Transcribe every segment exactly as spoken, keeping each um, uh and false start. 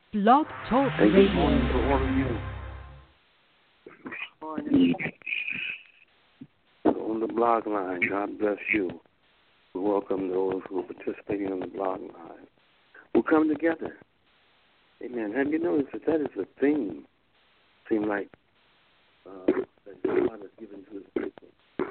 Blog Talk And good morning Radio. to all of you. Morning. On the blog line, God bless you. We welcome those who are participating on the blog line. We'll come together. Amen. Have you noticed that that is a theme? Seem like uh, that God has given to his people.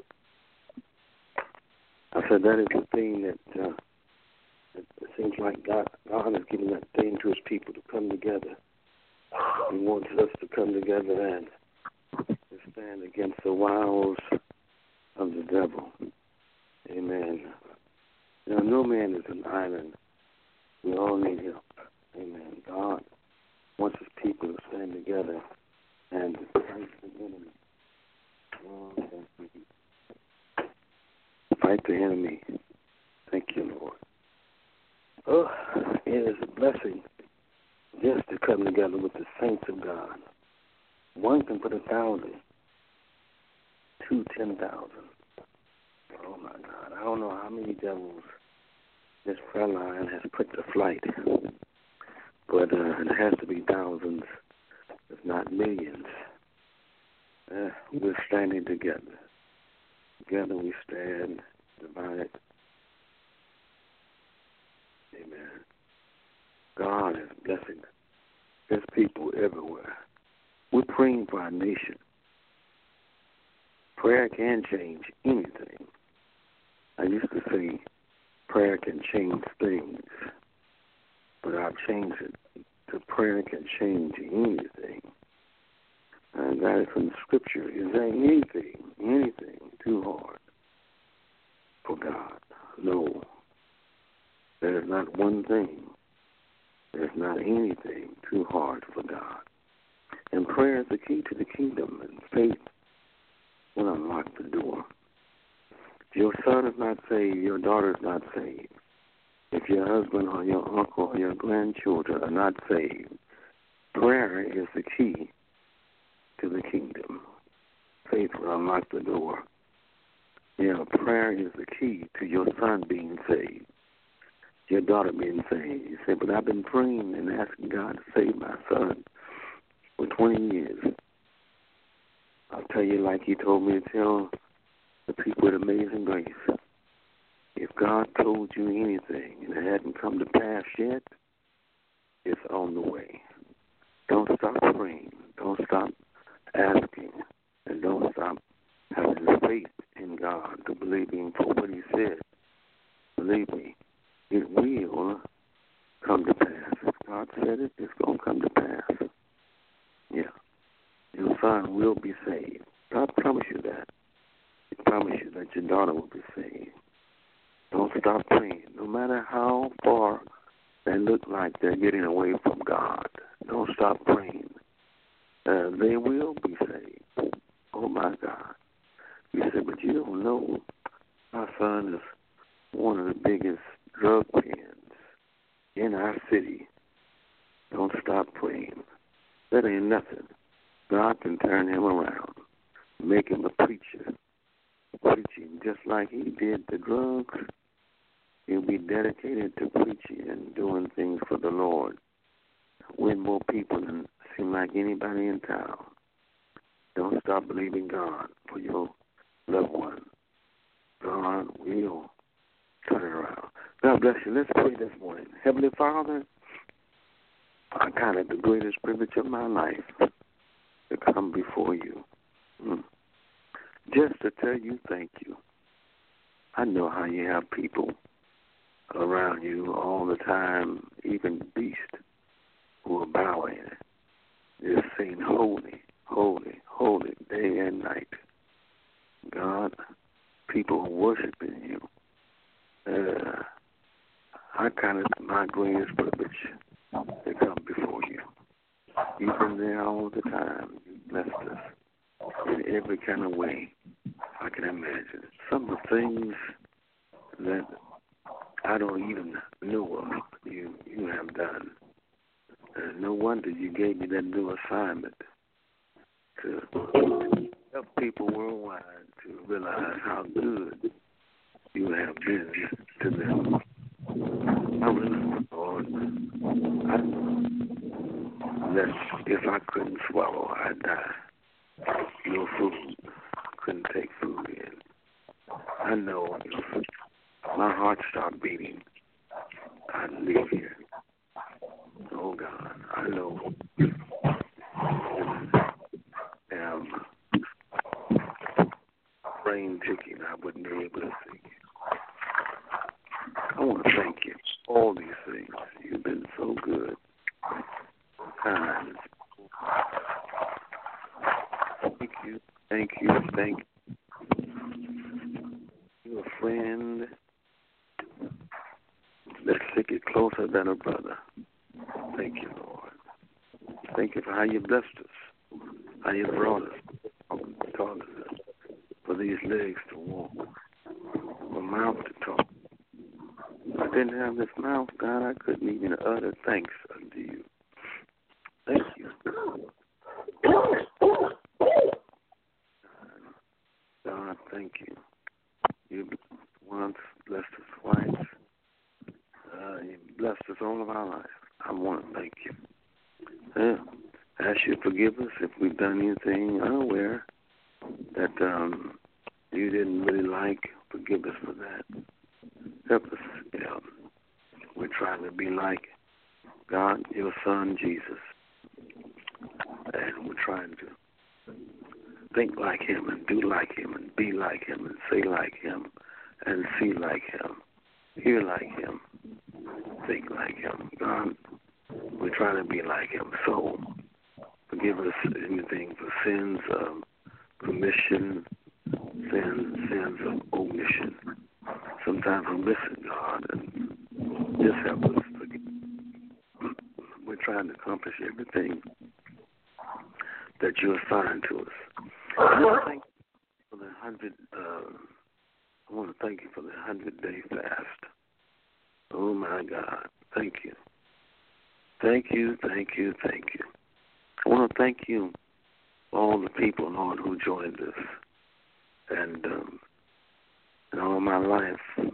I said that is a thing that uh, it seems like God, God has given that thing to his people to come together. He wants us to come together and to stand against the wiles of the devil. Amen. Now, no man is an island. We all need help. Amen. God wants his people to stand together and fight the enemy. Oh, thank you. Fight the enemy. Thank you, Lord. Oh, it is a blessing just to come together with the saints of God. One can put a thousand, two, ten thousand. Oh, my God. I don't know how many devils this prayer line has put to flight, but uh, it has to be thousands, if not millions. Uh, we're standing together. Together we stand, divided. Amen. God is blessing his people everywhere. We're praying for our nation. Prayer can change anything. I used to say prayer can change things, but I've changed it to prayer can change anything. And that is from the scripture. Is there anything, anything too hard for God? No. There is not one thing. There's not anything too hard for God. And prayer is the key to the kingdom, and faith will unlock the door. If your son is not saved, your daughter is not saved. If your husband or your uncle or your grandchildren are not saved, prayer is the key to the kingdom. Faith will unlock the door. You know, prayer is the key to your son being saved, your daughter being saved. You say, but I've been praying and asking God to save my son for twenty years. I'll tell you like he told me to tell the people with Amazing Grace. If God told you anything and it hadn't come to pass yet, it's on the way. Don't stop praying. Don't stop asking. And don't stop having faith in God to believe him for what he said. Believe me, it will come to pass. If God said it, it's going to come to pass. Yeah. Your son will be saved. God promised you that. He promised you that your daughter will be saved. Don't stop praying. No matter how far they look like they're getting away from God, don't stop praying. Uh, they will be saved. Oh, my God. You said, but you don't know. My son is one of the biggest drug pens in our city. Don't stop praying. That ain't nothing. God can turn him around, make him a preacher, preaching just like he did the drugs. He'll be dedicated to preaching and doing things for the Lord. Win more people than seem like anybody in town. Don't stop believing God for your loved one. God will turn it around. God bless you. Let's pray this morning. Heavenly Father, I count it the greatest privilege of my life to come before you. Mm. Just to tell you thank you. I know how you have people around you all the time, even beasts who are bowing, just saying holy, holy, holy, day and night. God, people are worshiping you. Uh, I count it my greatest privilege to come before you. You've been there all the time. You blessed us in every kind of way I can imagine. Some of the things that I don't even know of, you, you have done. Uh, no wonder you gave me that new assignment to help people worldwide to realize how good you have been to them. I really, Lord, I that if I couldn't swallow, I'd die. No food. Couldn't take food in. I know if my heart stopped beating, I'd leave here. Oh, God, I know. Um, brain ticking, I wouldn't be able to think. I want to thank you for all these things. You've been so good, kind. Thank you, thank you, thank you. You're a friend that stick it closer than a brother. Thank you, Lord. Thank you for how you blessed us, how you brought us, taught us, for these legs to walk, for mouth to talk. If I didn't have this mouth, God, I couldn't even utter thanks unto you. Thank you. God, thank you. You once blessed us twice. Uh, you blessed us all of our life. I want to thank you. Yeah. Ask you to forgive us if we've done anything unaware that um, you didn't really like. Forgive us for that. Help us. Yeah. We're trying to be like God, your Son, Jesus. And we're trying to think like him and do like him and be like him and say like him and see like him, hear like him, think like him. God, we're trying to be like him. So forgive us anything for sins of commission, sins, sins of omission. Sometimes we miss it, God, and just help us. We're trying to accomplish everything that you assigned to us. I want to thank you for the hundred. Uh, I want to thank you for the hundred day fast. Oh my God, thank you, thank you, thank you, thank you. I want to thank you for all the people, Lord, who joined us, and um, in all my life,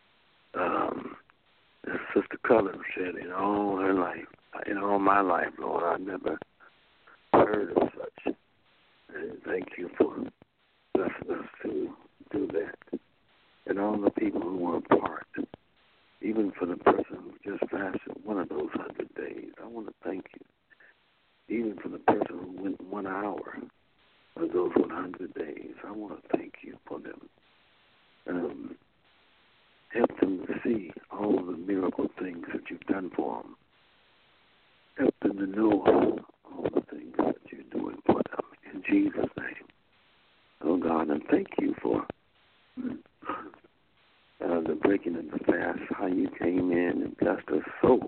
um, as Sister Cullen said, in all her life, in all my life, Lord, I've never heard of such. And thank you for blessing us to do that. And all the people who were a part, even for the person who just fasted one of those hundred days, I want to thank you. Even for the person who went one hour of those one hundred days, I want to thank you for them. Um, help them to see all the miracle things that you've done for them. Help them to know all the things that you're doing for them. In Jesus' name. Oh, God, and thank you for uh, the breaking of the fast, how you came in and blessed us so.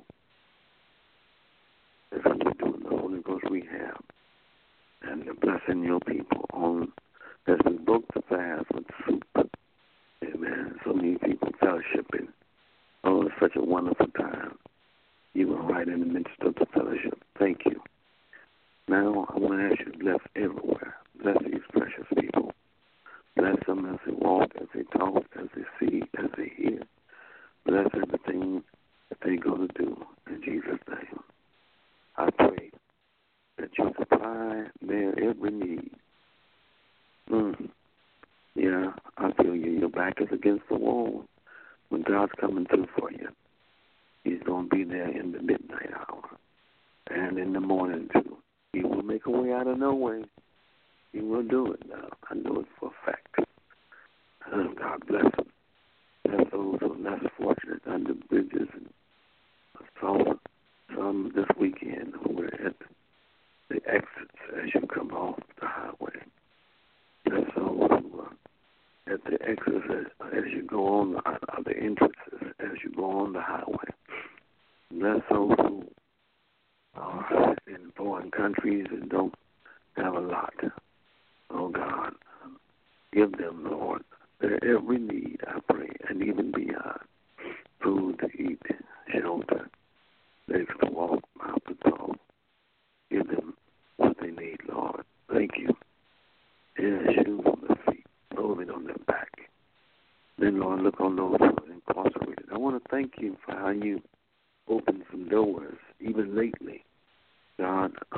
As we're doing the Holy Ghost rehab and you're blessing your people on as we broke the fast with soup. Amen. So many people fellowshipping. Oh, it's such a wonderful time. You were right in the midst of the fellowship. Thank you. Now, I want to ask you to bless everywhere. Bless these precious people. Bless them as they walk, as they talk, as they see, as they hear. Bless everything that they go to do. In Jesus' name, I pray that you supply their every need. Mm. Yeah, I feel you. Your back is against the wall. When God's coming through for you, he's going to be there in the midnight hour and in the morning, too. He will make a way out of no way. He will do it now. I know it for a fact. And God bless them. Bless those who are less fortunate under bridges. And some, some this weekend who were at the exits as you come off the highway. Bless those who are at the exits as, as you go on the, uh, the entrances as you go on the highway. Bless those who are in foreign countries and don't have a lot. Oh, God, give them, Lord, their every need, I pray, and even beyond. Food to eat, shelter, legs to walk, mouth to talk. Give them what they need, Lord. Thank you. Yeah, shoes on their feet, clothing on their back. Then, Lord, look on those who are incarcerated. I want to thank you for how you opened some doors, even lately. God,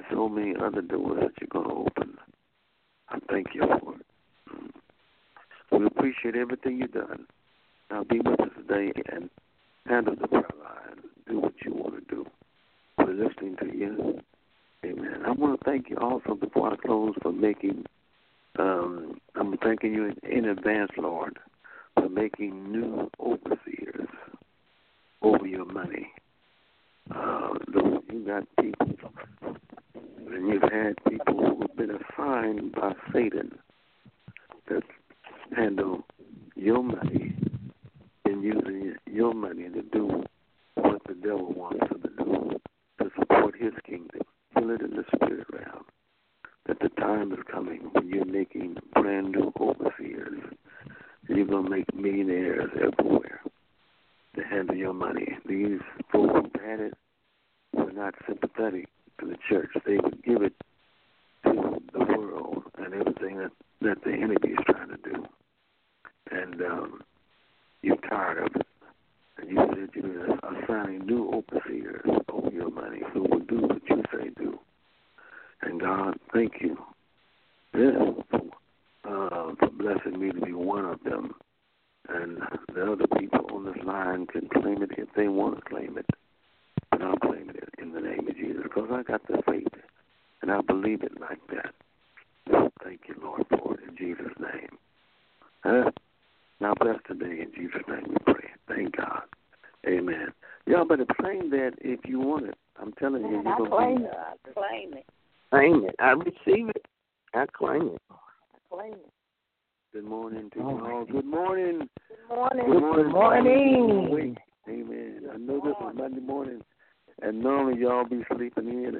so many other doors that you're going to open. I thank you for it. We appreciate everything you've done. Now be with us today and handle the prayer line. Do what you want to do. We're listening to you. Amen. I want to thank you also before I close for making, um, I'm thanking you in, in advance, Lord, for making new overseers over your money. Uh, those, you got people, and you've had people who have been assigned by Satan that handle your money and using your money to do what the devil wants them to do to support his kingdom. Feel it in the spirit realm that the time is coming when you're making brand new overseers. You're going to make millionaires everywhere to handle your money. These folks who had it were not sympathetic to the church. They would give it to the world and everything that, that the enemy is trying to do. And um, you're tired of it. And you said you're assigning new overseers over your money who will do what you say do. And God, thank you yeah, uh, for blessing me to be one of them. And the other people on this line can claim it if they want to claim it. And I'll claim it in the name of Jesus because I got the faith and I believe it like that. So thank you, Lord, for it in Jesus' name. Huh? Now bless today in Jesus' name we pray. Thank God. Amen. Y'all better claim that if you want it. I'm telling you, you're I going claim to it. I claim it. Claim it. I receive it. I claim it. I claim it. Good morning to Oh, you all. Good morning. Good morning. Good morning. Good morning. Wait. Amen. I know this is Monday morning, and normally y'all be sleeping in.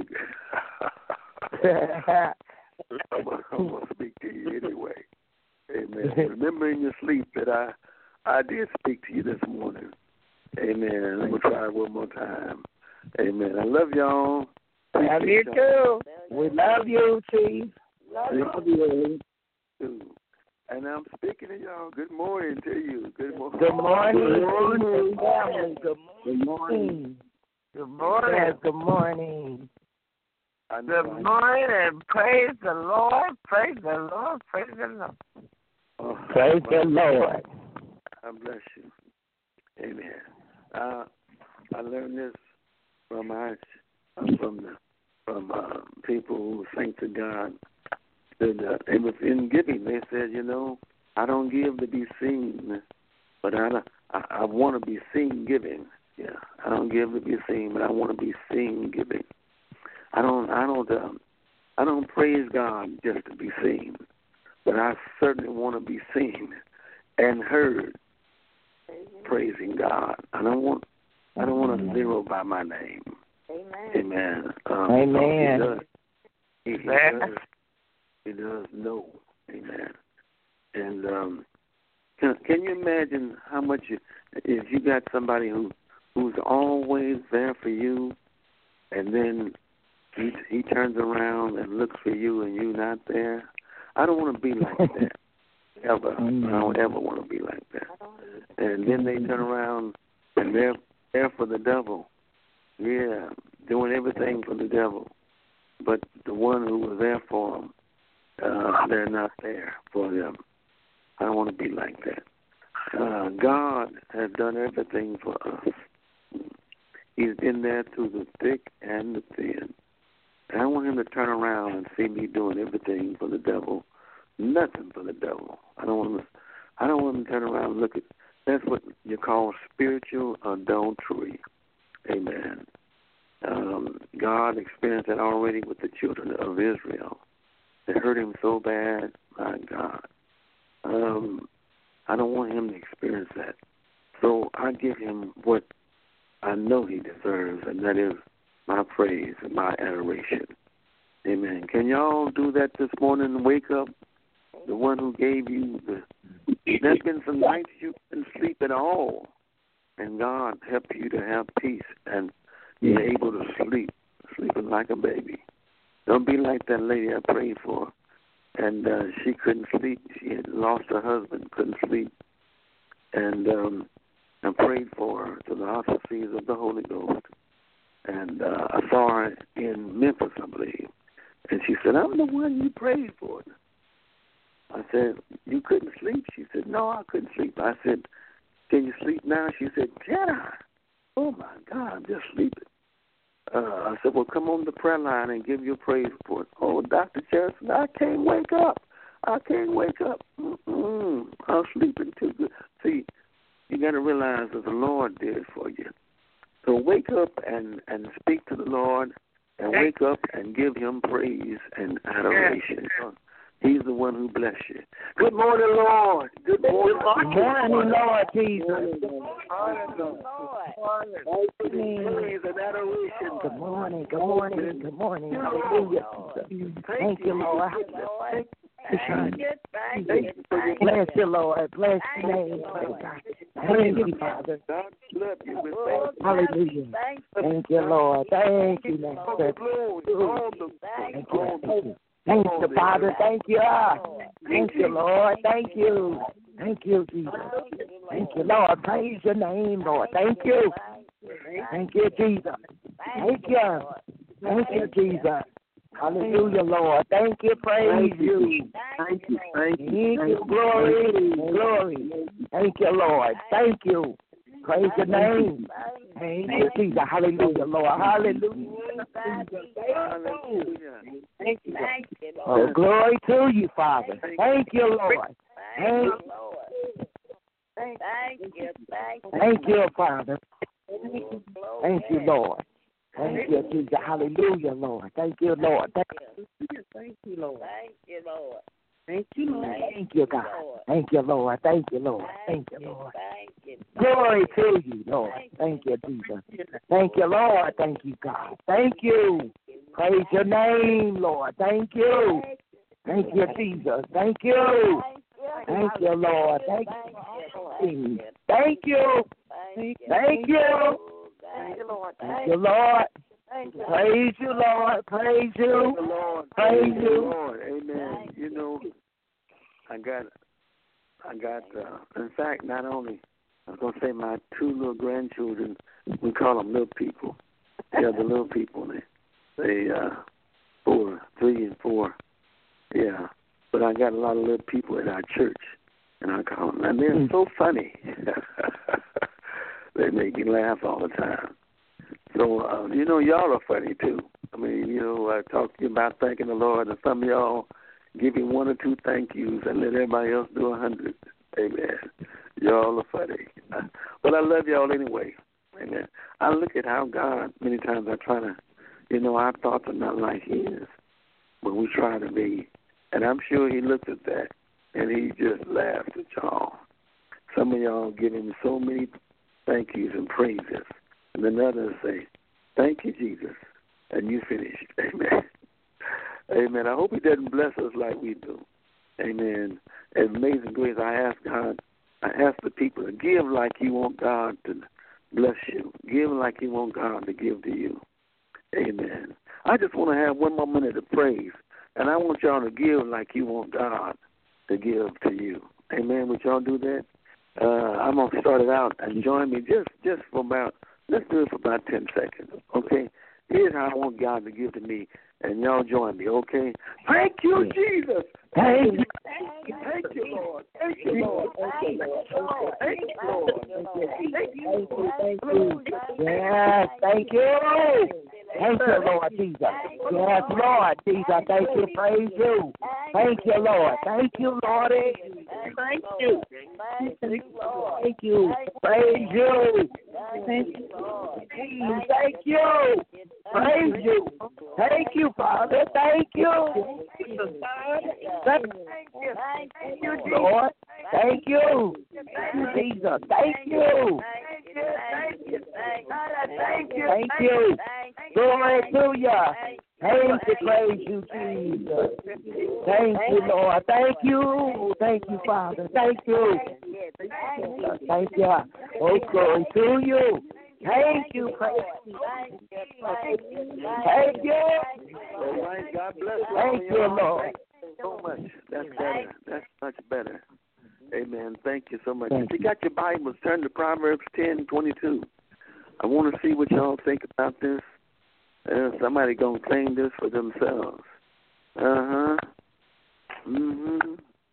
I'm going to speak to you anyway. Amen. Remember in your sleep that I I did speak to you this morning. Amen. I'm going to try it one more time. Amen. I love y'all. Love you too. We love you, Chief. Love Love you. you. And I'm speaking to y'all. Good morning to you. Good morning. Good morning. Good morning. morning. Good Good morning. Good morning. Good morning. I know Good I- morning. Praise the Lord. Praise the Lord. Praise the Lord. Oh, Praise the Lord. I bless you. Amen. Uh, I learned this from our, from the from uh, people who think to God. That, uh, it was in giving. They said, you know, I don't give to be seen, but I I, I want to be seen giving. Yeah, I don't give to be seen, but I want to be seen giving. I don't I don't um, I don't praise God just to be seen, but I certainly want to be seen and heard praising God. I don't want I don't want to zero by my name. Amen. Amen. Um, Amen. He does, he, he does, he does know. Amen. And um, can can you imagine how much you, if you got somebody who who's always there for you, and then he he turns around and looks for you and you not there? I don't want to be like that. Ever. I don't ever want to be like that. And then they turn around and they're there for the devil. Yeah, doing everything for the devil. But the one who was there for them, uh, they're not there for them. I don't want to be like that. Uh, God has done everything for us. He's been there through the thick and the thin. And I want him to turn around and see me doing everything for the devil, nothing for the devil. I don't want him to, I don't want him to turn around and look at. That's what you call spiritual adultery. Amen. Um, God experienced that already with the children of Israel. It hurt him so bad, my God. Um, I don't want him to experience that. So I give him what I know he deserves, and that is my praise and my adoration. Amen. Can y'all do that this morning and wake up? The one who gave you the... There's been some nights you couldn't sleep at all, and God helped you to have peace and you're able to sleep, sleeping like a baby. Don't be like that lady I prayed for, and uh, she couldn't sleep. She had lost her husband, couldn't sleep, and um, I prayed for her to the auspices of the Holy Ghost, and uh, I saw her in Memphis, I believe. And she said, I'm the one you prayed for. I said, you couldn't sleep? She said, no, I couldn't sleep. I said, can you sleep now? She said, can I? Oh, my God, I'm just sleeping. Uh, I said, well, come on the prayer line and give your praise report. Oh, Doctor Cherison, I can't wake up. I can't wake up. Mm-mm. I'm sleeping too good. See, you got to realize that the Lord did it for you. So wake up and, and speak to the Lord, and wake up and give him praise and adoration. He's the one who bless you. Good morning, Lord. Good morning, Good morning, Lord Jesus. Good praise and adoration. Good morning, good morning, good morning. Hallelujah. Thank you, Lord. Thank you, thank you, thank you. Bless you, Lord. Bless your name. Thank you, Father. God love you with faith. Hallelujah. Thank you, Lord. Thank you, Master. All the Thank you. Thank you, Father. Thank you. Thank you, Lord. Thank you. Thank you, Jesus. Thank you, Lord. Praise your name, Lord. Thank you. Thank you, Jesus. Thank you. Thank you, Jesus. Hallelujah, Lord. Thank you. Praise you. Thank you. Thank you. Thank you. Glory. Glory. Thank you, Lord. Thank you. Praise your name. Thank you, Jesus. Hallelujah, Lord. Hallelujah. Hallelujah. Thank you. Oh, glory to you, Father. Thank you, Lord. Thank you. Thank you, thank you. Thank you, Father. Thank you, Lord. Thank you, Jesus. Hallelujah, Lord. Thank you, Lord. Thank you, Thank you, Lord. Thank you, Lord. Thank you, Lord. Thank you, God. Thank you, Lord. Thank you, Lord. Thank you, Lord. Thank you. Glory to you, Lord. Thank you, Jesus. Thank you, Lord. Thank you, God. Thank you. Praise your name, Lord. Thank you. Thank you, Jesus. Thank you. Thank you, Lord. Thank you. Thank you. Thank you. Thank you, Lord. Thank you, Lord. Praise you, Lord. Praise you. Lord. Praise you. Lord. Amen. You know, I got, I got, uh, in fact, not only, I was going to say my two little grandchildren, we call them little people. Yeah, the little people. They, they uh, four, three and four. Yeah. But I got a lot of little people at our church, and I call them, and they're so funny. They make me laugh all the time. So, uh, you know, y'all are funny, too. I mean, you know, I talk to you about thanking the Lord, and some of y'all give you one or two thank yous and let everybody else do a hundred. Amen. Y'all are funny. But I love y'all anyway. Amen. I look at how God, many times I try to, you know, our thoughts are not like his, but we try to be. And I'm sure he looked at that, and he just laughed at y'all. Some of y'all give him so many thank yous and praises. And then others say, thank you, Jesus. And you finished. Amen. Amen. I hope he doesn't bless us like we do. Amen. And amazing grace, I ask God, I ask the people to give like you want God to bless you. Give like you want God to give to you. Amen. I just want to have one more minute of praise. And I want y'all to give like you want God to give to you. Amen. Would y'all do that? Uh, I'm going to start it out and join me just, just for about, let's do it for about ten seconds, okay? Here's how I want God to give to me, and y'all join me, okay? Thank you, Jesus. Thank you. Thank you, Lord. Thank you, Lord. Thank you, Lord. Thank you, Lord. Thank you. Thank you. Yes, thank you. Thank you, Lord Jesus. Yes, Lord Jesus. Thank you. Praise you. Thank you, Lord. Thank you, Lord. Thank you. Thank you. Praise you. Thank you. Thank you. Praise you. Thank you, Father. Thank you. Thank you, Lord. Thank you. Jesus. Thank you. Thank you. Glory to you. Thank you, praise you, Jesus. Thank you, Lord. Thank you. Thank you, Father. Thank you. Thank you. Oh, glory to you. Thank you. Praise you. Thank you. All right, God bless you. Thank you, Lord. So much. That's better. That's much better. Amen. Thank you so much. Thank if you got your Bibles, turn to Proverbs ten twenty-two. I want to see what y'all think about this. Uh, somebody going to claim this for themselves. Uh-huh. Mm-hmm.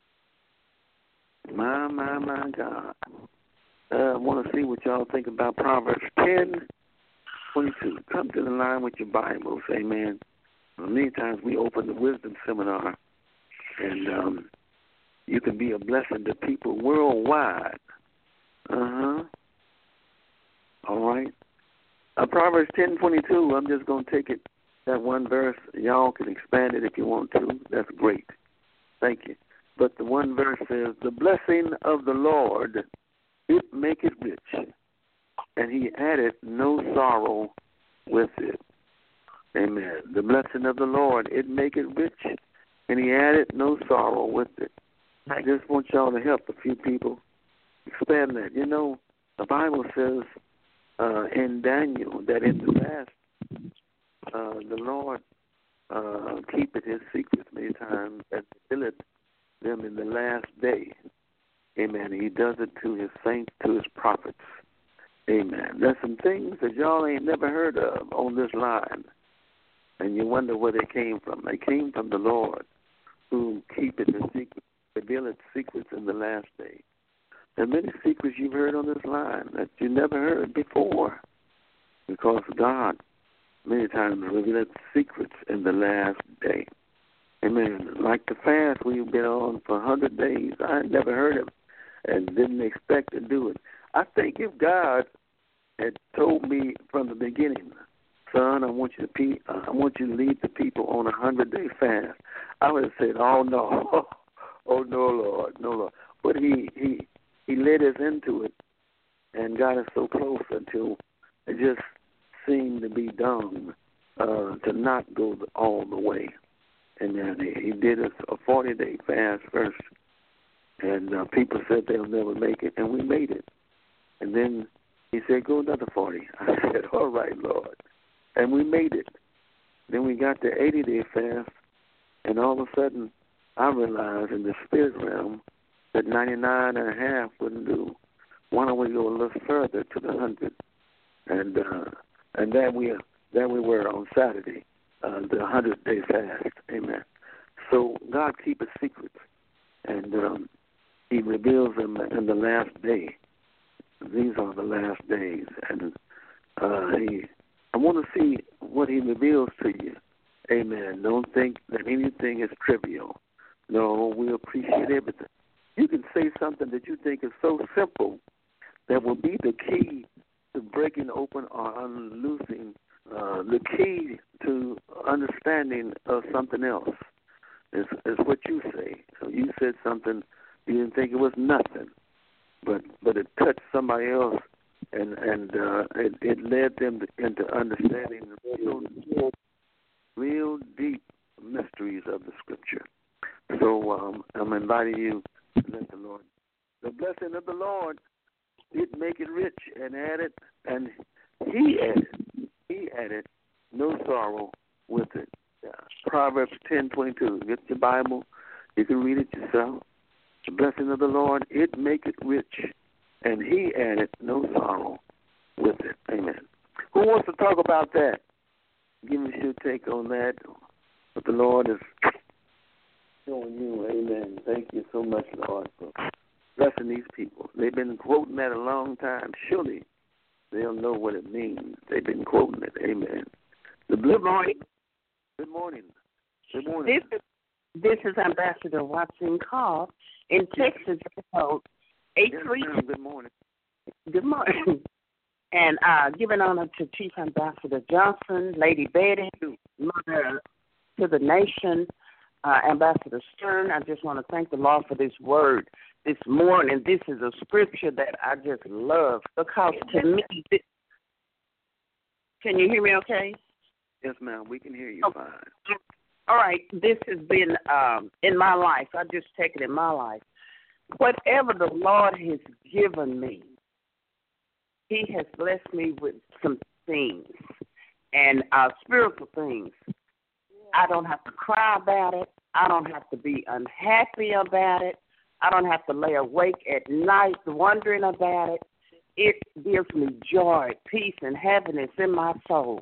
My, my, my God. Uh, I want to see what y'all think about Proverbs ten twenty-two. Come to the line with your Bibles, amen. Many times we open the wisdom seminar, and um, you can be a blessing to people worldwide. Uh-huh. All right. Uh, Proverbs ten twenty-two, I'm just going to take it, that one verse. Y'all can expand it if you want to. That's great. Thank you. But the one verse says, the blessing of the Lord, it maketh rich, and he added no sorrow with it. Amen. The blessing of the Lord, it maketh rich, and he added no sorrow with it. I just want y'all to help a few people expand that. You know, the Bible says uh, in Daniel that in the last, uh, the Lord uh, keepeth his secrets many times and revealeth them in the last day. Amen. He does it to his saints, to his prophets. Amen. There's some things that y'all ain't never heard of on this line, and you wonder where they came from. They came from the Lord, who keepeth his secrets, revealeth secrets in the last day. There are many secrets you've heard on this line that you never heard before, because God many times revealeth secrets in the last day. Amen. Like the fast we've been on for one hundred days, I had never heard of it and didn't expect to do it. I think if God had told me from the beginning, son, I want you to pe- uh, I want you to lead the people on a hundred-day fast, I would have said, oh, no. Oh, no, Lord, no, Lord. But he, he, he led us into it and got us so close until it just seemed to be done uh, to not go the, all the way. And then he, he did us a forty-day fast first. And uh, people said they'll never make it, and we made it. And then he said, go another forty. I said, all right, Lord. And we made it. Then we got the eighty-day fast, and all of a sudden I realized in the spirit realm that ninety-nine and a half wouldn't do. Why don't we go a little further to the one hundred? And uh, and there we, there we were on Saturday. Uh, the hundred-day fast, amen. So God keeps secrets, and um, he reveals them in the last day. These are the last days, and uh, he, I want to see what he reveals to you, amen. Don't think that anything is trivial. No, we appreciate everything. You can say something that you think is so simple that will be the key to breaking open or unloosing Uh, the key to understanding of something else is, is what you say. So you said something, you didn't think it was nothing, but but it touched somebody else, and and uh, it, it led them to, into understanding real, real deep mysteries of the Scripture. So um, I'm inviting you to let the Lord, the blessing of the Lord, it make it rich and add it, and he added. He added no sorrow with it. Uh, Proverbs ten twenty-two. Get your Bible. You can read it yourself. The blessing of the Lord, it maketh rich, and he added no sorrow with it. Amen. Who wants to talk about that? Give us your take on that. What the Lord is showing you. Amen. Thank you so much, Lord, for blessing these people. They've been quoting that a long time. Surely they'll know what it means. They've been quoting it. Amen. The Good morning. Good morning. Good morning. This is, this is Ambassador Watson Call in Texas. eight three Yes, good morning. Good morning. And uh, giving honor to Chief Ambassador Johnson, Lady Betty, Mother to the Nation, uh, Ambassador Stern. I just want to thank the Lord for this word this morning. This is a scripture that I just love because to me, this, can you hear me okay? Yes, ma'am. We can hear you oh, fine. All right. This has been um, in my life. I just take it in my life. Whatever the Lord has given me, he has blessed me with some things and uh, spiritual things. I don't have to cry about it. I don't have to be unhappy about it. I don't have to lay awake at night wondering about it. It gives me joy, peace, and happiness in my soul.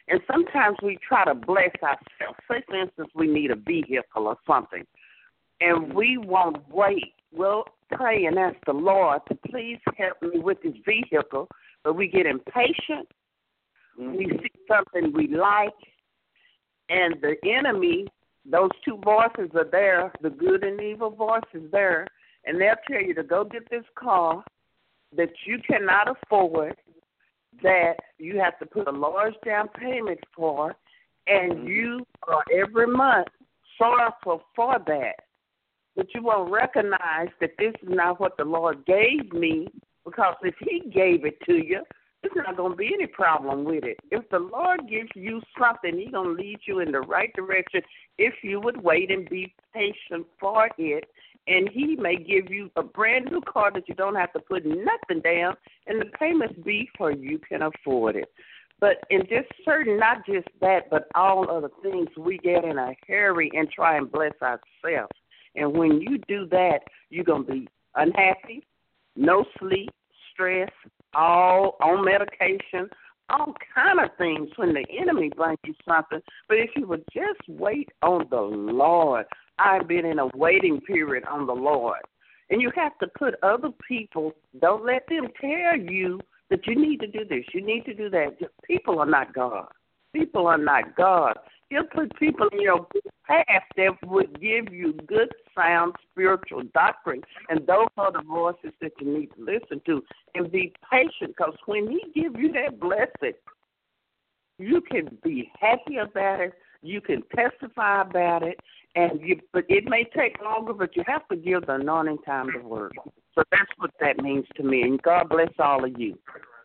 And sometimes we try to bless ourselves. Say, for instance, we need a vehicle or something, and we won't wait. We'll pray and ask the Lord to please help me with this vehicle, but we get impatient. Mm-hmm. We see something we like, and the enemy, those two voices are there, the good and evil voices there, and they'll tell you to go get this car that you cannot afford, that you have to put a large down payment for, and you are every month sorrowful for that. But you won't recognize that this is not what the Lord gave me, because if he gave it to you, there's not going to be any problem with it. If the Lord gives you something, he's going to lead you in the right direction if you would wait and be patient for it. And he may give you a brand new car that you don't have to put nothing down, and the payments be for you can afford it. But in just certain, not just that, but all other things, we get in a hurry and try and bless ourselves. And when you do that, you're going to be unhappy, no sleep, stress, all on medication, all kind of things when the enemy brings you something. But if you would just wait on the Lord, I've been in a waiting period on the Lord. And you have to put other people, don't let them tell you that you need to do this, you need to do that. People are not God. People are not God. He'll put people in your path that would give you good, sound, spiritual doctrine, and those are the voices that you need to listen to. And be patient, because when he gives you that blessing, you can be happy about it, you can testify about it, and you, but it may take longer, but you have to give the anointing time to work. So that's what that means to me, and God bless all of you.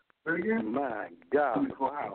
My God. Wow.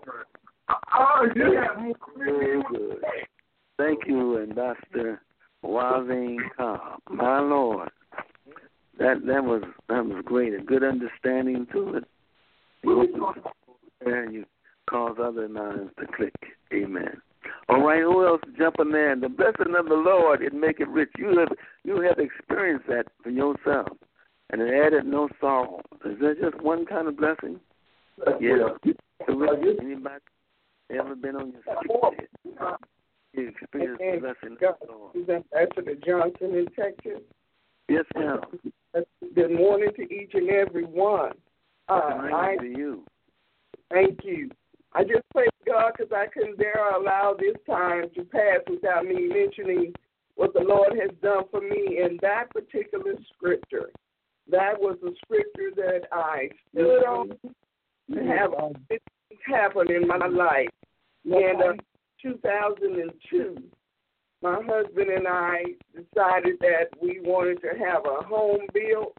Oh, yeah. Very good. Thank you, Ambassador Waving Cobb. My Lord. That that was that was great. A good understanding to it. You open and you cause other minds to click. Amen. All right, who else jumping in? The blessing of the Lord, it make it rich. You have you have experienced that for yourself. And it added no sorrow. Is there just one kind of blessing? Yeah. Anybody ever been on your sick bed? You experienced the blessing of the Lord. Is Ambassador Johnson in Texas? Yes, ma'am. Good morning to each and every one. Uh, Good I, to you. Thank you. I just praise God because I couldn't dare allow this time to pass without me mentioning what the Lord has done for me in that particular scripture. That was the scripture that I stood on to have things happen in my life. In uh, two thousand two, my husband and I decided that we wanted to have a home built.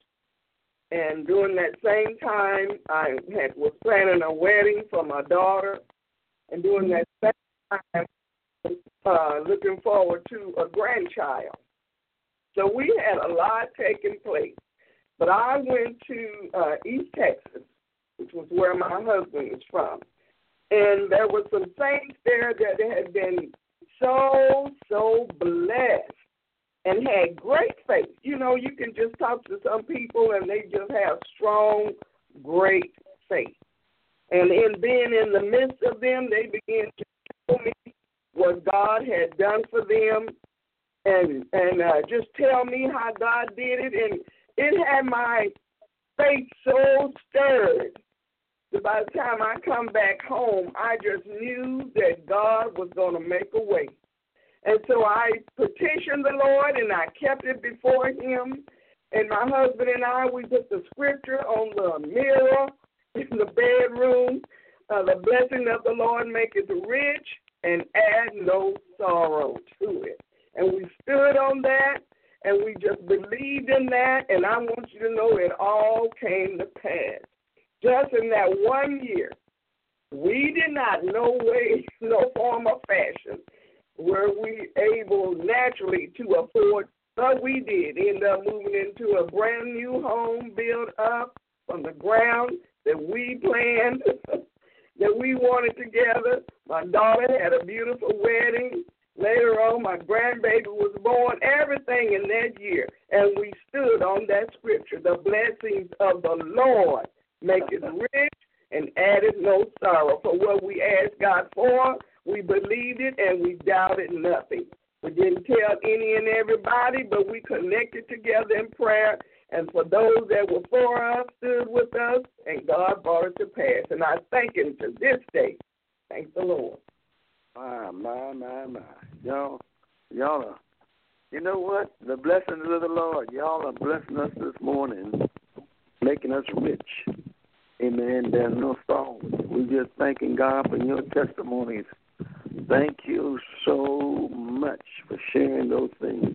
And during that same time, I had was planning a wedding for my daughter. And during that same time, uh, looking forward to a grandchild. So we had a lot taking place. But I went to uh, East Texas, which was where my husband is from. And there were some saints there that had been so, so blessed and had great faith. You know, you can just talk to some people and they just have strong, great faith. And in being in the midst of them, they began to tell me what God had done for them and, and uh, just tell me how God did it. And it had my faith so stirred that by the time I come back home, I just knew that God was going to make a way. And so I petitioned the Lord, and I kept it before him. And my husband and I, we put the scripture on the mirror in the bedroom. Uh, the blessing of the Lord maketh rich and add no sorrow to it. And we stood on that, and we just believed in that. And I want you to know it all came to pass. Just in that one year, we did not, no way, no form or fashion, were we able naturally to afford, but we did end up moving into a brand new home built up from the ground that we planned, that we wanted together. My daughter had a beautiful wedding. Later on, my grandbaby was born, everything in that year. And we stood on that scripture, the blessings of the Lord make it rich and added no sorrow. For what we asked God for, we believed it and we doubted nothing. We didn't tell any and everybody, but we connected together in prayer. And for those that were for us, stood with us, and God brought it to pass. And I thank Him to this day. Thank the Lord. My, my, my, my. Y'all, y'all are, you know what? The blessings of the Lord. Y'all are blessing us this morning, making us rich. Amen. There's no sorrow. We're just thanking God for your testimonies. Thank you so much for sharing those things.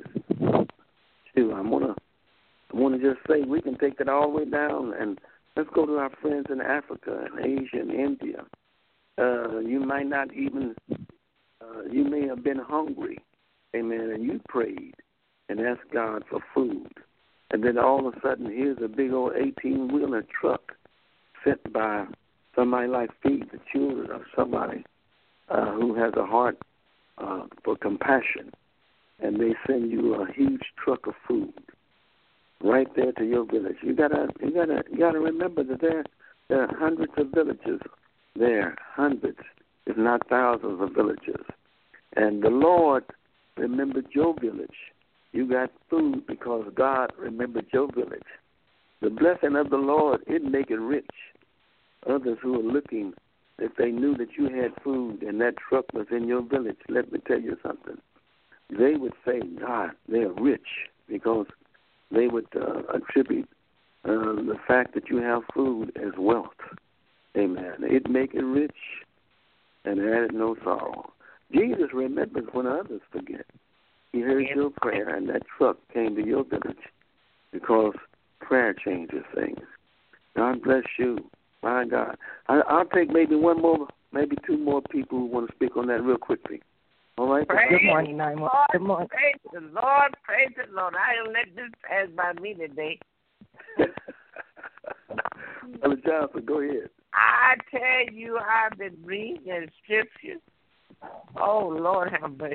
Too, I wanna, I wanna just say we can take it all the way down and let's go to our friends in Africa and Asia and India. Uh, you might not even, uh, you may have been hungry, amen, and you prayed and asked God for food, and then all of a sudden here's a big old eighteen-wheeler truck sent by somebody like Feed the Children or somebody uh, who has a heart uh, for compassion, and they send you a huge truck of food right there to your village. You gotta, you gotta, you gotta remember that there, there are hundreds of villages there, hundreds, if not thousands of villages, and the Lord remembered your village. You got food because God remembered your village. The blessing of the Lord, it make it rich. Others who are looking, if they knew that you had food and that truck was in your village, let me tell you something. They would say, God, they're rich, because they would uh, attribute uh, the fact that you have food as wealth. Amen. It make it rich and added no sorrow. Jesus remembers when others forget. He heard your prayer, and that truck came to your village because prayer changes things. God bless you. My God. I, I'll take maybe one more, maybe two more people who want to speak on that real quickly. All right? Praise Good morning, nine one. Good morning. Praise the Lord. Praise the Lord. I don't let this pass by me today. Brother Johnson, go ahead. I tell you, I've been reading the scriptures. Oh, Lord have mercy.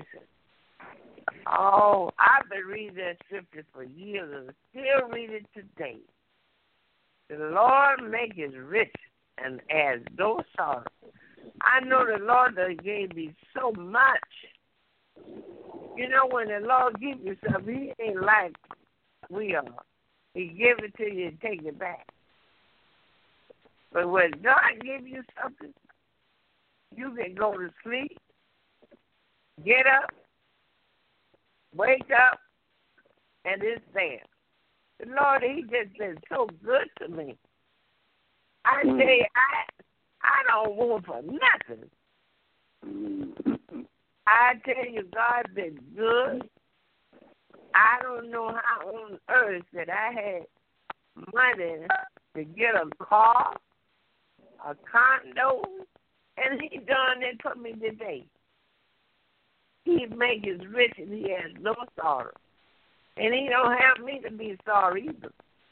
Oh, I've been reading that scripture for years and still read it today. The Lord maketh rich and adds no sorrow. I know the Lord that gave me so much. You know, when the Lord gives you something, He ain't like we are. He give it to you and take it back. But when God gives you something, you can go to sleep, get up, wake up, and it's there. The Lord, He just been so good to me. I Mm. tell you, I, I don't want for nothing. Mm. I tell you, God been good. I don't know how on earth that I had money to get a car, a condo, and He done it for me today. He makes us rich and He has no sorrow. And He don't have me to be sorry either.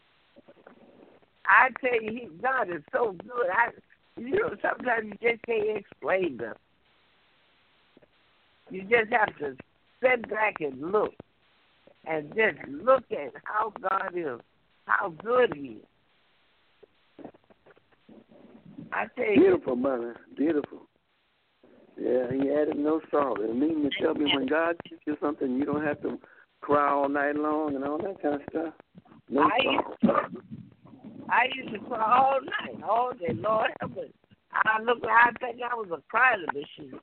I tell you, he, God is so good. I, you know, sometimes you just can't explain them. You just have to sit back and look, and just look at how God is, how good He is. I tell you, Beautiful, mother. Beautiful. Yeah, He added no sorrow. It means to tell me when God gives you something, you don't have to cry all night long and all that kind of stuff. No I sorrow. used, to, I used to cry all night, all day. Lord help me. I look, I think I was a crying machine.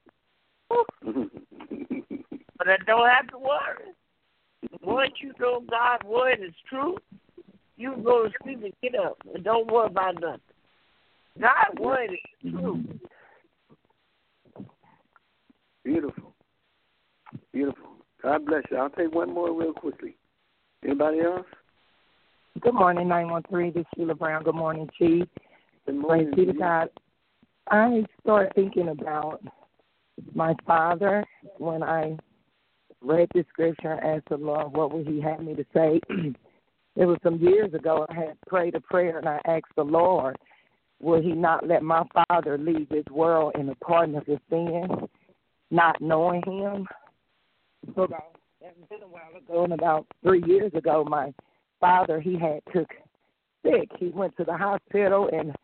But I don't have to worry. Once you know God's word is true, you can go to sleep and get up and don't worry about nothing. God's word is true. Beautiful. Beautiful. God bless you. I'll take one more real quickly. Anybody else? Good morning, nine one three. This is Sheila Brown. Good morning, Chief. Good morning. Praise be to God. I started thinking about my father when I read the scripture and asked the Lord what would He have me to say. It was some years ago. I had prayed a prayer and I asked the Lord, will He not let my father leave this world in the pardon of his sin, not knowing Him? So about, it's been a while ago, and about three years ago, my father, he had took sick. He went to the hospital, and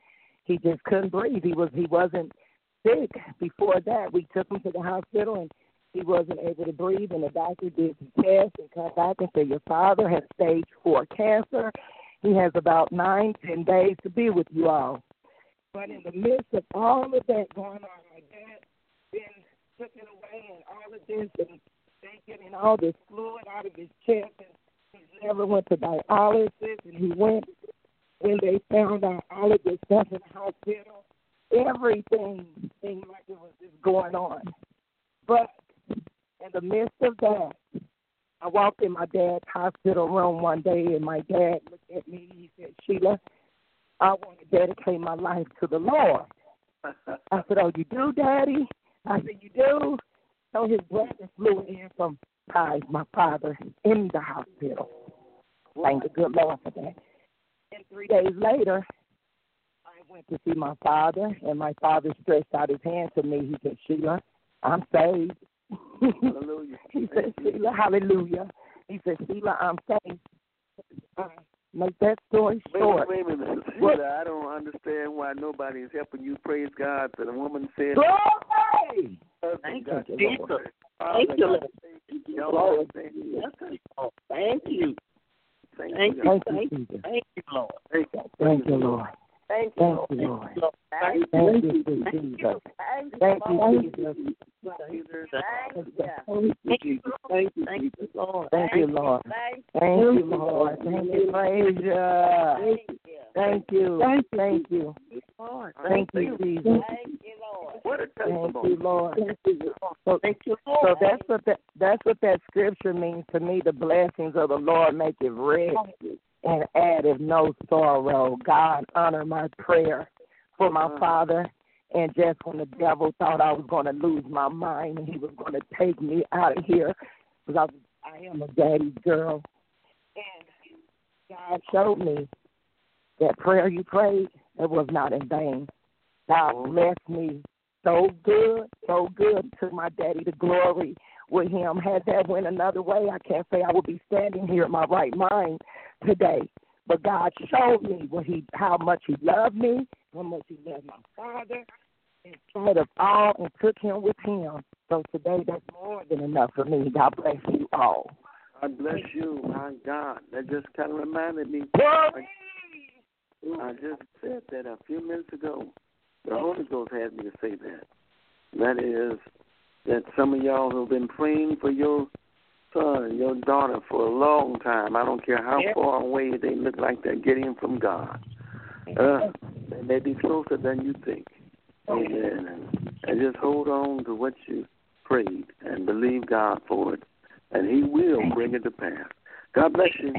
he just couldn't breathe. He was he wasn't sick before that. We took him to the hospital, and he wasn't able to breathe, and the doctor did some tests and come back and said, your father has stage four cancer. He has about nine, ten days to be with you all. But in the midst of all of that going on, my dad then took it away and all of this, and they getting all this fluid out of his chest, and he never went to dialysis, and he went when they found out all of this stuff in the hospital. Everything seemed like it was just going on. But in the midst of that, I walked in my dad's hospital room one day, and my dad looked at me. He said, Sheila, I want to dedicate my life to the Lord. I said, oh, you do, Daddy? I said, you do? So his brother flew in from Ty, my father, in the hospital. Thank the good Lord for that. And three days later, I went to see my father, and my father stretched out his hand to me. He said, Sheila, I'm saved. Hallelujah. He said, Sheila, hallelujah. He said, Sheila, I'm saved. Uh, make that story short. Wait, wait a minute, Sheila, I don't understand why nobody is helping you. Praise God. The woman said, glory! Thank God, you, Jesus. Thank you, Lord. Lord. Thank you. you. Thank you. Thank Thank you. you. Thank you, Jesus. Thank you, Lord. Thank you. Thank you, Lord. Thank you, Thank you, Lord. Lord. Thank Thank you, you, Jesus. Thank you, Jesus. Thank you, Thank you, Thank you, Lord. Thank you, Lord. Thank you, Lord. Thank you, praise you. Thank you. Thank you. Thank you, Jesus. What a Thank testimony. you, Lord. So, Thank you, so that's what that that's what that scripture means to me. The blessings of the Lord make it rich and addeth no sorrow. God, honor my prayer for my father. And just when the devil thought I was going to lose my mind and he was going to take me out of here, because I, I am a daddy's girl, and God showed me that prayer you prayed, it was not in vain. God blessed me so good, so good, took my daddy to glory with him. Had that went another way, I can't say I would be standing here in my right mind today. But God showed me what he, how much he loved me, how much he loved my father, in spite of all, and took him with him. So today, that's more than enough for me. God bless you all. God bless you, my God. That just kind of reminded me. Glory! I just said that a few minutes ago. The Holy Ghost had me to say that. That is that some of y'all who have been praying for your son, your daughter for a long time, I don't care how far away they look like they're getting from God, uh, they may be closer than you think. Amen. And, and just hold on to what you prayed and believe God for it, and he will bring it to pass. God bless you.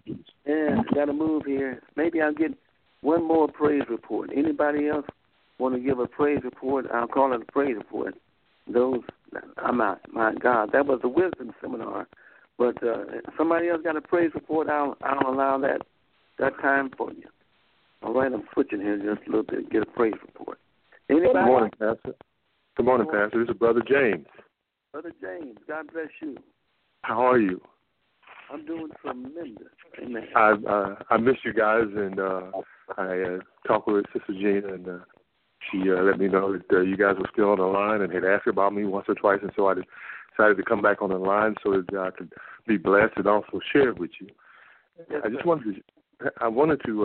Yeah, got to move here. Maybe I'll get one more praise report. Anybody else want to give a praise report? I'll call it a praise report. Those, I'm not, my God, that was a wisdom seminar. But uh, somebody else got a praise report, I'll, I'll allow that that time for you. All right, I'm switching here just a little bit, get a praise report. Anybody? Good morning, Pastor. Good morning, Pastor. This is Brother James. Brother James, God bless you. How are you? I'm doing tremendous. Amen. I uh, I missed you guys, and uh, I uh, talked with Sister Gina, and uh, she uh, let me know that uh, you guys were still on the line and had asked about me once or twice, and so I decided to come back on the line so that I could be blessed and also share it with you. Yes, I just sir. wanted to, I wanted to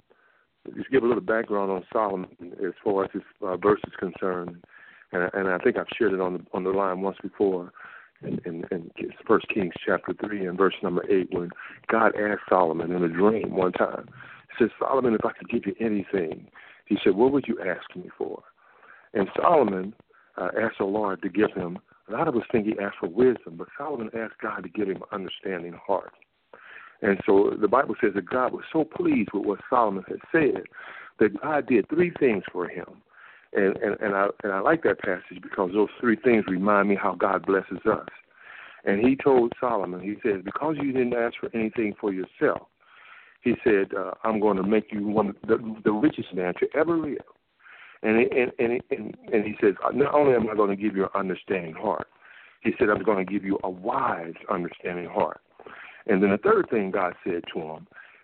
uh, just give a little background on Solomon as far as this uh, verse is concerned, and, and I think I've shared it on the on the line once before. In, in, in First Kings chapter three and verse number eight, when God asked Solomon in a dream one time, he said, Solomon, if I could give you anything, he said, what would you ask me for? And Solomon uh, asked the Lord to give him, a lot of us think he asked for wisdom, but Solomon asked God to give him an understanding heart. And so the Bible says that God was so pleased with what Solomon had said that God did three things for him. And, and, and, I, and I like that passage because those three things remind me how God blesses us. And he told Solomon, he said, because you didn't ask for anything for yourself, he said, uh, I'm going to make you one of the, the richest man to ever live. And, and, and, and, and he says, not only am I going to give you an understanding heart, he said, I'm going to give you a wise understanding heart. And then the third thing God said to him,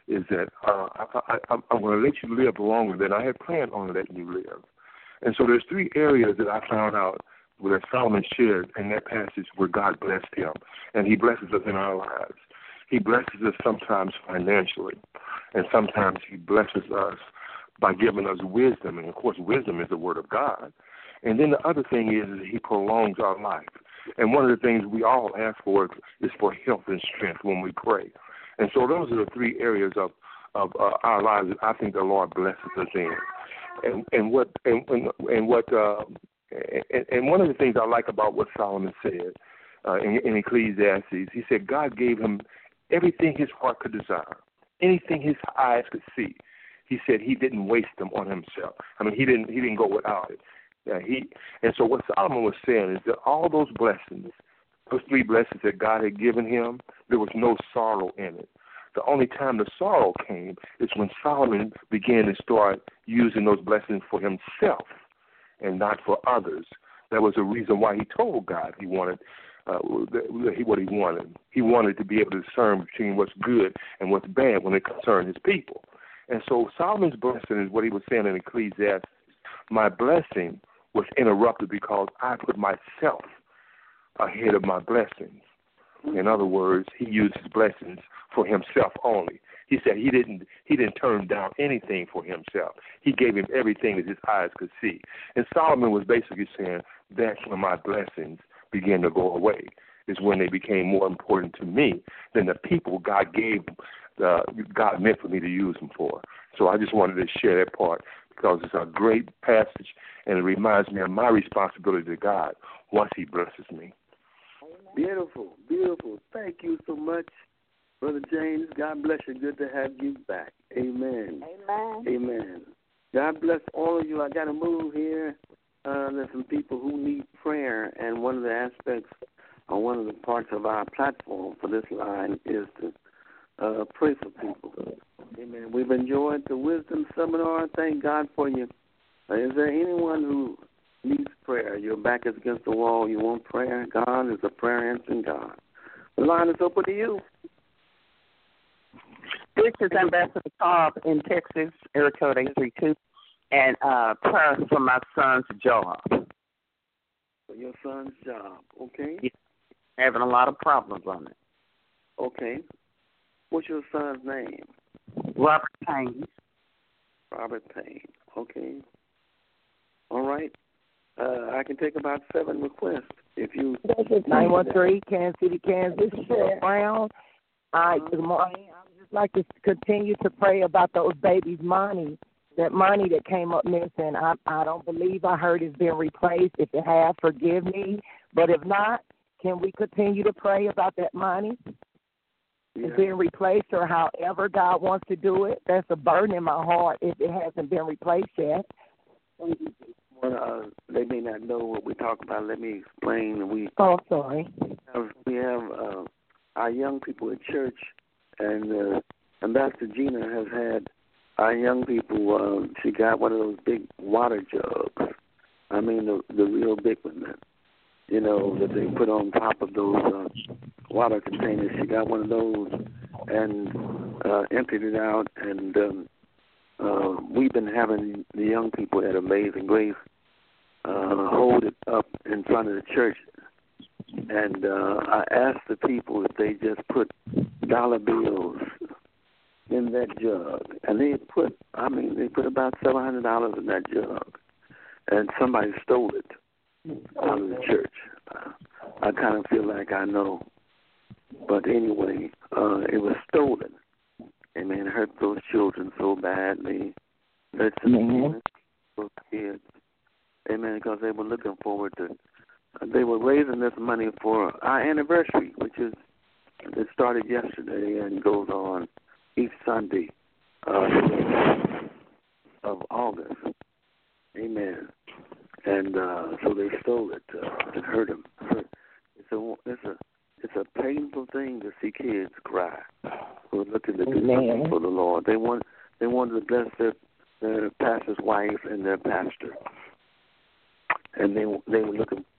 is that uh, I, I, I'm going to let you live longer than I had planned on letting you live. And so there's three areas that I found out that Solomon shared in that passage where God blessed him, and he blesses us in our lives. He blesses us sometimes financially, and sometimes he blesses us by giving us wisdom, and of course wisdom is the word of God. And then the other thing is, is he prolongs our life. And one of the things we all ask for is for health and strength when we pray. And so those are the three areas of, of uh, our lives that I think the Lord blesses us in. And and what and and, and what uh, and, and one of the things I like about what Solomon said uh, in, in Ecclesiastes, he said God gave him everything his heart could desire, anything his eyes could see. He said he didn't waste them on himself. I mean, he didn't he didn't go without it. Yeah, he and so what Solomon was saying is that all those blessings, those three blessings that God had given him, there was no sorrow in it. The only time the sorrow came is when Solomon began to start using those blessings for himself and not for others. That was the reason why he told God he wanted uh, what he wanted. He wanted to be able to discern between what's good and what's bad when it concerned his people. And so Solomon's blessing is what he was saying in Ecclesiastes. My blessing was interrupted because I put myself ahead of my blessings. In other words, he used his blessings for himself only. He said he didn't he didn't turn down anything for himself. He gave him everything that his eyes could see. And Solomon was basically saying, that's when my blessings began to go away, is when they became more important to me than the people God gave uh, God meant for me to use them for. So I just wanted to share that part because it's a great passage, and it reminds me of my responsibility to God once he blesses me. Beautiful, beautiful. Thank you so much, Brother James. God bless you. Good to have you back. Amen. Amen. Amen. God bless all of you. I got to move here. Uh, there's some people who need prayer, and one of the aspects or one of the parts of our platform for this line is to uh, pray for people. Amen. We've enjoyed the Wisdom Seminar. Thank God for you. Uh, is there anyone who needs prayer? Your back is against the wall. You want prayer? God is a prayer answering God. The line is open to you. This is Ambassador Cobb in Texas, area code eight three two, and uh, prayer for my son's job. For your son's job, okay? He's having a lot of problems on it. Okay. What's your son's name? Robert Payne. Robert Payne, okay. All right. Uh, I can take about seven requests if you. nine one three, Kansas City, Kansas. Cheryl Brown. Hi, good morning. I would just like to continue to pray about those babies' money. That money that came up missing, I, I don't believe I heard it's been replaced. If it has, forgive me. But if not, can we continue to pray about that money? Yeah. It's being replaced or however God wants to do it. That's a burden in my heart if it hasn't been replaced yet. Well, uh, they may not know what we talk about. Let me explain. We oh, sorry. have, we have uh, our young people at church, and uh, Ambassador Gina has had our young people. Uh, she got one of those big water jugs. I mean, the the real big one, that, you know, that they put on top of those uh, water containers. She got one of those and uh, emptied it out, and um, uh, we've been having the young people at Amazing Grace uh, hold it up in front of the church. And uh, I asked the people if they just put dollar bills in that jug. And they put, I mean, they put about seven hundred dollars in that jug. And somebody stole it out of the church. Uh, I kind of feel like I know. But anyway, uh, it was stolen. And man, it hurt those children so badly. Hurt some those kids. Amen, because they were looking forward to, uh, they were raising this money for our anniversary, which is, it started yesterday and goes on each Sunday uh, of August. Amen. And uh, so they stole it uh, and hurt them. It's a, it's a, it's a painful thing to see kids cry who are looking to do something for the Lord. They want, they wanted to bless their, their pastor's wife and their pastor. And they they were looking